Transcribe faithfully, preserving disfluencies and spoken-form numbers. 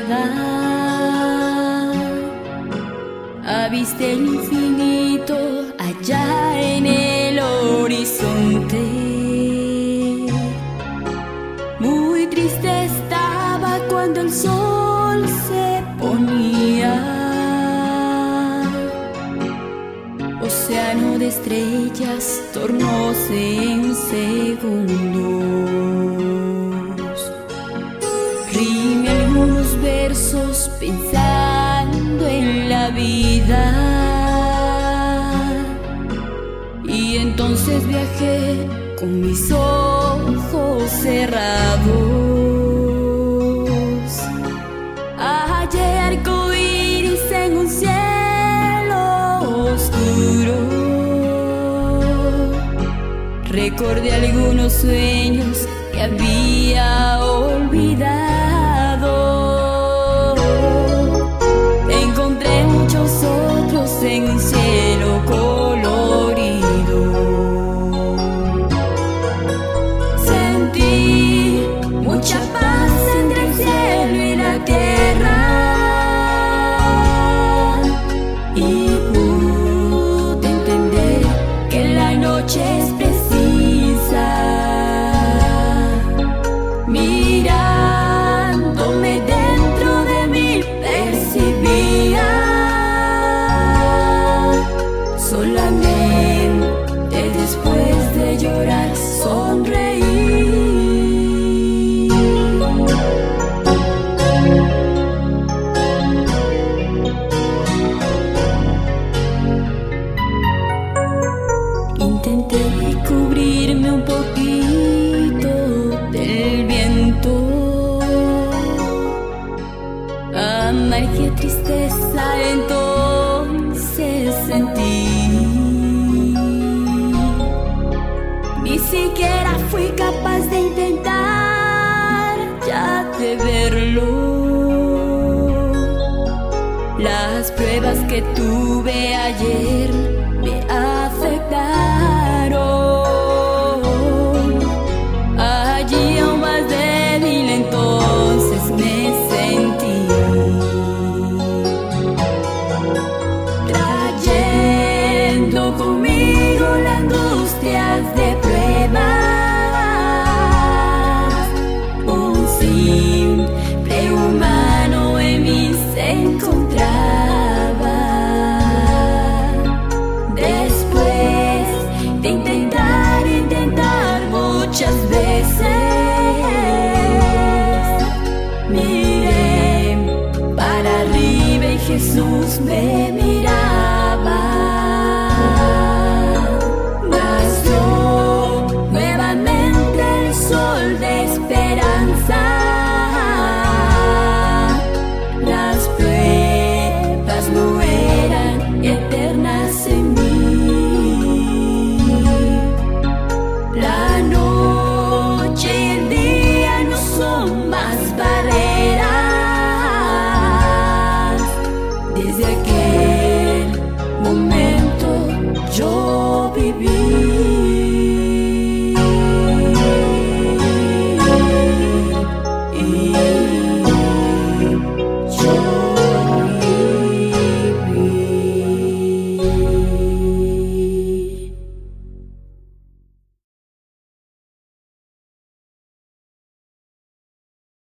mirada, avisté el infinito allá en el horizonte. Muy triste estaba cuando el sol se ponía. Océano de estrellas tornóse en segundos. Rime algunos versos pensando en la vida. Y entonces viajé con mis ojos cerrados. Hallé arcoíris en un cielo oscuro. Recordé algunos sueños que había olvidado. Encontré muchos otros en un cielo colorido. Sentí mucha paz entre el cielo y la tierra. Y pude entender que la noche es precisa. Mirándome dentro de mí percibía solamente después de llorar sonreí. Intenté cubrirme un poquito del viento. Amarga tristeza entonces sentí. Ni siquiera fui capaz de intentar ya de verlo. Las pruebas que tuve ayer me afectaron. Allí aún más débil entonces me sentí, trayendo conmigo las angustias de pruebas. Un simple humano en mí se encontraba. Después de intentar, intentar muchas veces, miré para arriba y Jesús me miraba.